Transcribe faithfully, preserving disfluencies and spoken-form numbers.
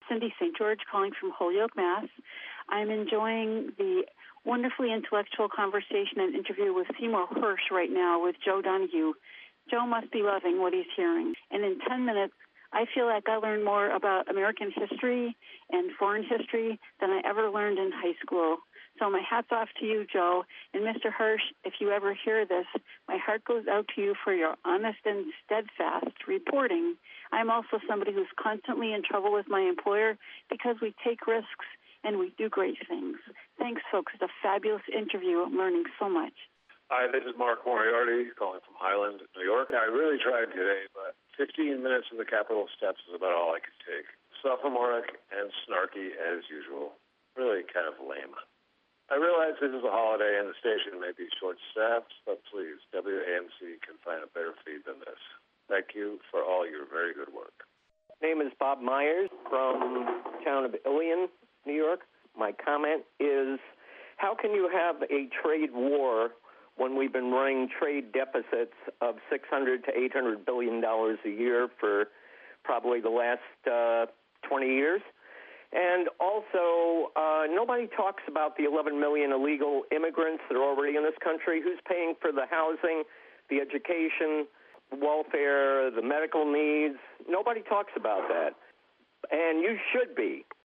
Cindy Saint George calling from Holyoke, Mass. I'm enjoying the wonderfully intellectual conversation and interview with Seymour Hersh right now with Joe Donahue. Joe must be loving what he's hearing. And in ten minutes, I feel like I learned more about American history and foreign history than I ever learned in high school. So my hat's off to you, Joe. And Mister Hersh, if you ever hear this, my heart goes out to you for your honest and steadfast reporting. I'm also somebody who's constantly in trouble with my employer because we take risks and we do great things. Thanks, folks. It's a fabulous interview. I'm learning so much. Hi, this is Mark Moriarty calling from Highland, New York. I really tried today, but fifteen minutes in the Capitol steps is about all I could take. Sophomoric and snarky as usual. Really kind of lame. I realize this is a holiday and the station may be short-staffed, but please, W A M C can find a better feed than this. Thank you for all your very good work. My name is Bob Myers from the town of Ilion, New York. My comment is, how can you have a trade war when we've been running trade deficits of six hundred to eight hundred billion dollars a year for probably the last uh, twenty years? And also, uh, nobody talks about the eleven million illegal immigrants that are already in this country. Who's paying for the housing, the education, welfare, the medical needs? Nobody talks about that. And you should be.